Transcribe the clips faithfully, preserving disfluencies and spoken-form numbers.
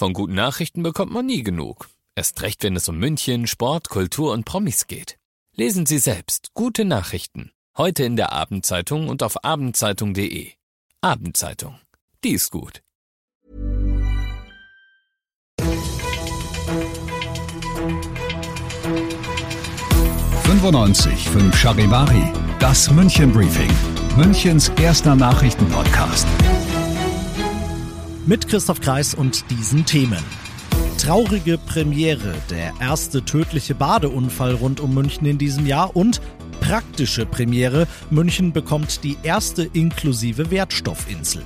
Von guten Nachrichten bekommt man nie genug. Erst recht, wenn es um München, Sport, Kultur und Promis geht. Lesen Sie selbst gute Nachrichten. Heute in der Abendzeitung und auf abendzeitung punkt de. Abendzeitung. Die ist gut. fünfundneunzig Komma fünf Charivari, das München Briefing, Münchens erster Nachrichtenpodcast. Mit Christoph Kreis und diesen Themen. Traurige Premiere, der erste tödliche Badeunfall rund um München in diesem Jahr und praktische Premiere, München bekommt die erste inklusive Wertstoffinsel.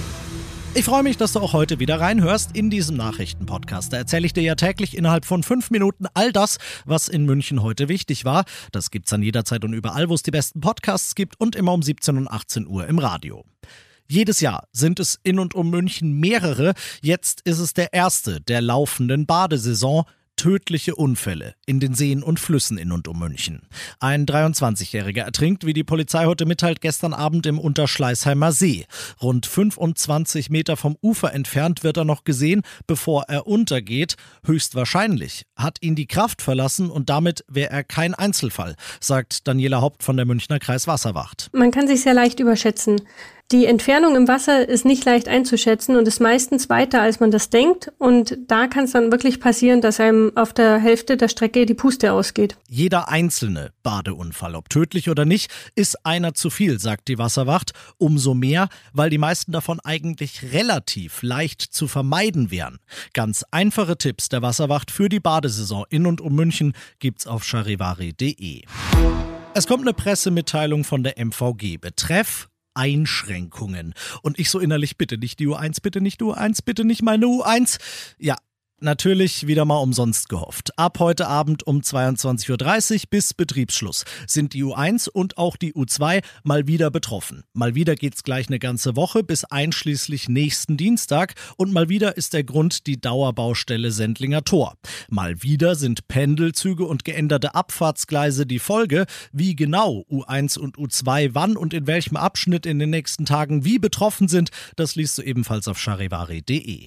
Ich freue mich, dass du auch heute wieder reinhörst in diesem Nachrichtenpodcast. Da erzähle ich dir ja täglich innerhalb von fünf Minuten all das, was in München heute wichtig war. Das gibt's dann jederzeit und überall, wo es die besten Podcasts gibt und immer um siebzehn und achtzehn Uhr im Radio. Jedes Jahr sind es in und um München mehrere. Jetzt ist es der erste der laufenden Badesaison. Tödliche Unfälle in den Seen und Flüssen in und um München. Ein dreiundzwanzigjähriger ertrinkt, wie die Polizei heute mitteilt, gestern Abend im Unterschleißheimer See. Rund fünfundzwanzig Meter vom Ufer entfernt wird er noch gesehen, bevor er untergeht. Höchstwahrscheinlich hat ihn die Kraft verlassen und damit wäre er kein Einzelfall, sagt Daniela Haupt von der Münchner Kreiswasserwacht. Man kann sich sehr leicht überschätzen. Die Entfernung im Wasser ist nicht leicht einzuschätzen und ist meistens weiter, als man das denkt. Und da kann es dann wirklich passieren, dass einem auf der Hälfte der Strecke die Puste ausgeht. Jeder einzelne Badeunfall, ob tödlich oder nicht, ist einer zu viel, sagt die Wasserwacht. Umso mehr, weil die meisten davon eigentlich relativ leicht zu vermeiden wären. Ganz einfache Tipps der Wasserwacht für die Badesaison in und um München gibt's auf charivari punkt de. Es kommt eine Pressemitteilung von der M V G betreff Einschränkungen. Und ich so innerlich, bitte nicht die U eins, bitte nicht die U eins, bitte nicht meine U eins. Ja, natürlich wieder mal umsonst gehofft. Ab heute Abend um zweiundzwanzig Uhr dreißig bis Betriebsschluss sind die U eins und auch die U zwei mal wieder betroffen. Mal wieder geht's gleich eine ganze Woche bis einschließlich nächsten Dienstag und mal wieder ist der Grund die Dauerbaustelle Sendlinger Tor. Mal wieder sind Pendelzüge und geänderte Abfahrtsgleise die Folge. Wie genau U eins und U zwei wann und in welchem Abschnitt in den nächsten Tagen wie betroffen sind, das liest du ebenfalls auf charivari punkt de.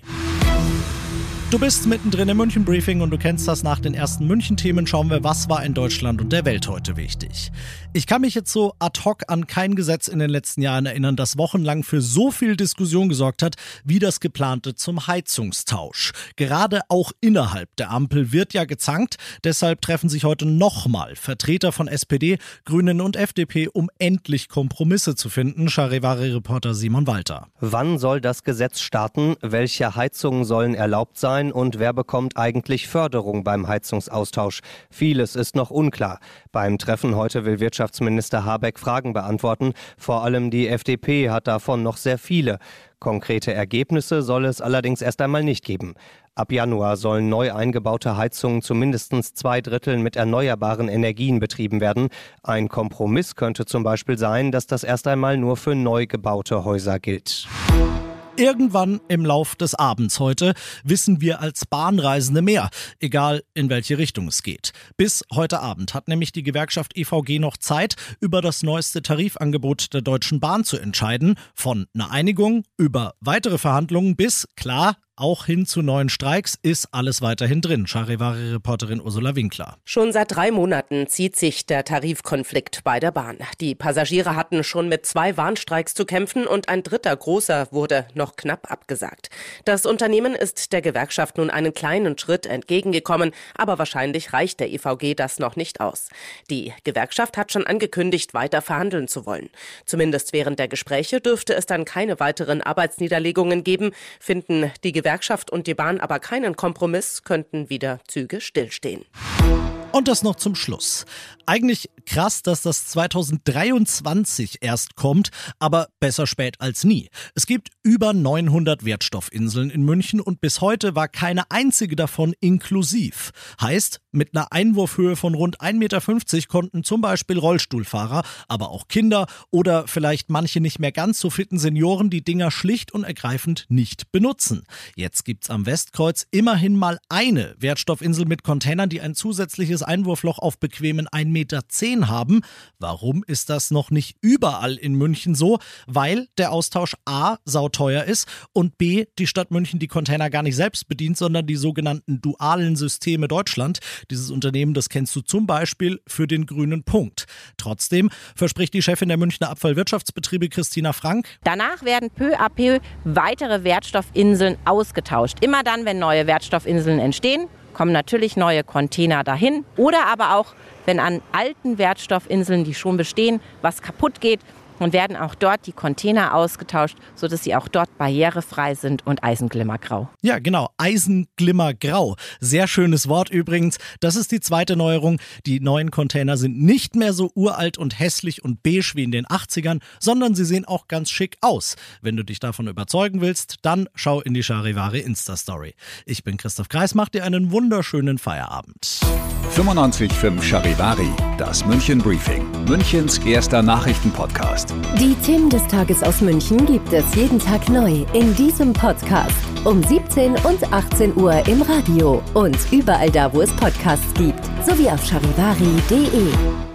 Du bist mittendrin im München Briefing und du kennst das. Nach den ersten München-Themen schauen wir, was war in Deutschland und der Welt heute wichtig. Ich kann mich jetzt so ad hoc an kein Gesetz in den letzten Jahren erinnern, das wochenlang für so viel Diskussion gesorgt hat, wie das geplante zum Heizungstausch. Gerade auch innerhalb der Ampel wird ja gezankt. Deshalb treffen sich heute nochmal Vertreter von S P D, Grünen und F D P, um endlich Kompromisse zu finden. Charivari-Reporter Simon Walter. Wann soll das Gesetz starten? Welche Heizungen sollen erlaubt sein? Und wer bekommt eigentlich Förderung beim Heizungsaustausch? Vieles ist noch unklar. Beim Treffen heute will Wirtschaftsminister Habeck Fragen beantworten. Vor allem die F D P hat davon noch sehr viele. Konkrete Ergebnisse soll es allerdings erst einmal nicht geben. Ab Januar sollen neu eingebaute Heizungen zu mindestens zwei Dritteln mit erneuerbaren Energien betrieben werden. Ein Kompromiss könnte zum Beispiel sein, dass das erst einmal nur für neu gebaute Häuser gilt. Irgendwann im Lauf des Abends heute wissen wir als Bahnreisende mehr, egal in welche Richtung es geht. Bis heute Abend hat nämlich die Gewerkschaft E V G noch Zeit, über das neueste Tarifangebot der Deutschen Bahn zu entscheiden. Von einer Einigung über weitere Verhandlungen bis, klar, auch hin zu neuen Streiks ist alles weiterhin drin. Charivari-Reporterin Ursula Winkler. Schon seit drei Monaten zieht sich der Tarifkonflikt bei der Bahn. Die Passagiere hatten schon mit zwei Warnstreiks zu kämpfen und ein dritter großer wurde noch knapp abgesagt. Das Unternehmen ist der Gewerkschaft nun einen kleinen Schritt entgegengekommen, aber wahrscheinlich reicht der E V G das noch nicht aus. Die Gewerkschaft hat schon angekündigt, weiter verhandeln zu wollen. Zumindest während der Gespräche dürfte es dann keine weiteren Arbeitsniederlegungen geben, finden die Gewerkschaft und die Bahn aber keinen Kompromiss, könnten wieder Züge stillstehen. Und das noch zum Schluss. Eigentlich krass, dass das zweitausenddreiundzwanzig erst kommt, aber besser spät als nie. Es gibt über neunhundert Wertstoffinseln in München und bis heute war keine einzige davon inklusiv. Heißt, mit einer Einwurfhöhe von rund ein Meter fünfzig konnten zum Beispiel Rollstuhlfahrer, aber auch Kinder oder vielleicht manche nicht mehr ganz so fitten Senioren die Dinger schlicht und ergreifend nicht benutzen. Jetzt gibt's am Westkreuz immerhin mal eine Wertstoffinsel mit Containern, die ein zusätzliches Einwurfloch auf bequemen ein Meter zehn haben. Warum ist das noch nicht überall in München so? Weil der Austausch A sauteuer ist und B die Stadt München die Container gar nicht selbst bedient, sondern die sogenannten dualen Systeme Deutschland. Dieses Unternehmen, das kennst du zum Beispiel für den grünen Punkt. Trotzdem verspricht die Chefin der Münchner Abfallwirtschaftsbetriebe Christina Frank: Danach werden peu à peu weitere Wertstoffinseln ausgetauscht. Immer dann, wenn neue Wertstoffinseln entstehen, kommen natürlich neue Container dahin. Oder aber auch, wenn an alten Wertstoffinseln, die schon bestehen, was kaputt geht, und werden auch dort die Container ausgetauscht, sodass sie auch dort barrierefrei sind und eisenglimmergrau. Ja, genau, eisenglimmergrau. Sehr schönes Wort übrigens. Das ist die zweite Neuerung. Die neuen Container sind nicht mehr so uralt und hässlich und beige wie in den achtzigern, sondern sie sehen auch ganz schick aus. Wenn du dich davon überzeugen willst, dann schau in die Charivari Insta-Story. Ich bin Christoph Kreis, mach dir einen wunderschönen Feierabend. fünfundneunzig Komma fünf Charivari, das München Briefing, Münchens erster Nachrichtenpodcast. Die Themen des Tages aus München gibt es jeden Tag neu in diesem Podcast. Um siebzehn und achtzehn Uhr im Radio und überall da, wo es Podcasts gibt. Sowie auf charivari punkt de.